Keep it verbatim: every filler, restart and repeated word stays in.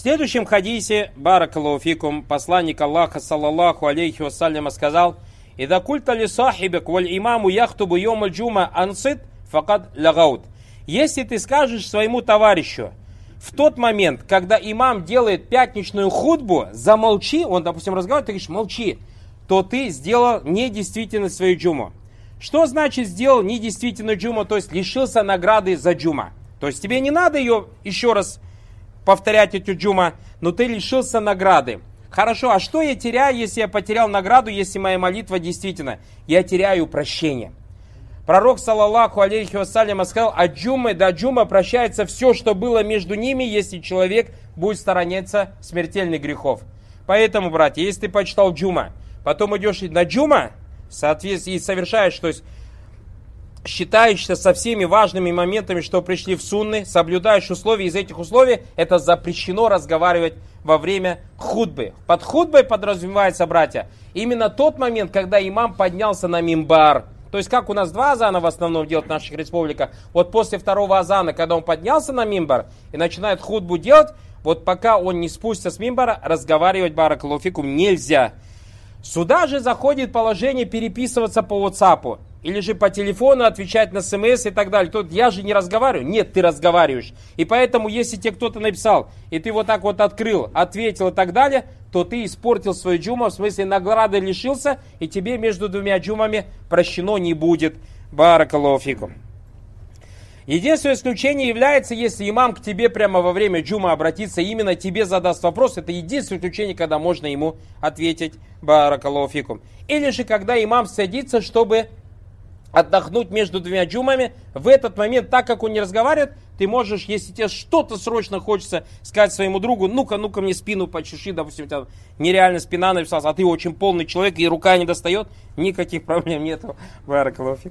В следующем хадисе, баракаллаху фикум, посланник Аллаха, саллаллаху алейхи вассаляма, сказал: «Ида культа ли сахибек валь имаму яхтубу йома джума ансит факад лагаут». Если ты скажешь своему товарищу, в тот момент, когда имам делает пятничную хутбу, замолчи, он, допустим, разговаривает, ты говоришь, молчи, то ты сделал недействительно свою джуму. Что значит сделал недействительную джуму, то есть лишился награды за джума? То есть тебе не надо ее еще раз повторять, эту джума, но ты лишился награды. Хорошо, а что я теряю, если я потерял награду, если моя молитва действительно? Я теряю прощение. Пророк, саллаллаху алейхи вассаляма, сказал: от джумы до джума прощается все, что было между ними, если человек будет сторониться смертельных грехов. Поэтому, братья, если ты почитал джума, потом идешь на джума, соответственно, и совершаешь, то есть считаешься со всеми важными моментами, что пришли в сунны, соблюдаешь условия, из этих условий это запрещено разговаривать во время хутбы. Под хутбой подразумевается, братья, именно тот момент, когда имам поднялся на мимбар. То есть, как у нас два азана в основном делают в наших республиках, вот после второго азана, когда он поднялся на мимбар и начинает хутбу делать, вот пока он не спустится с мимбара, разговаривать, баракаллаху фикум, нельзя. Сюда же заходит положение переписываться по WhatsApp или же по телефону отвечать на смс и так далее. Тут я же не разговариваю. Нет, ты разговариваешь. И поэтому, если тебе кто-то написал, и ты вот так вот открыл, ответил и так далее, то ты испортил свою джуму, в смысле награды лишился, и тебе между двумя джумами прощено не будет. Баракаллаху фикум. Единственное исключение является, если имам к тебе прямо во время джума обратится, именно тебе задаст вопрос. Это единственное исключение, когда можно ему ответить. Баракаллаху фикум. Или же, когда имам садится, чтобы отдохнуть между двумя джумами, в этот момент, так как он не разговаривает, ты можешь, если тебе что-то срочно хочется сказать своему другу, ну-ка, ну-ка мне спину почеши, допустим, у тебя нереально спина написалась, а ты очень полный человек и рука не достает, никаких проблем нету. Баракаллаху фикум.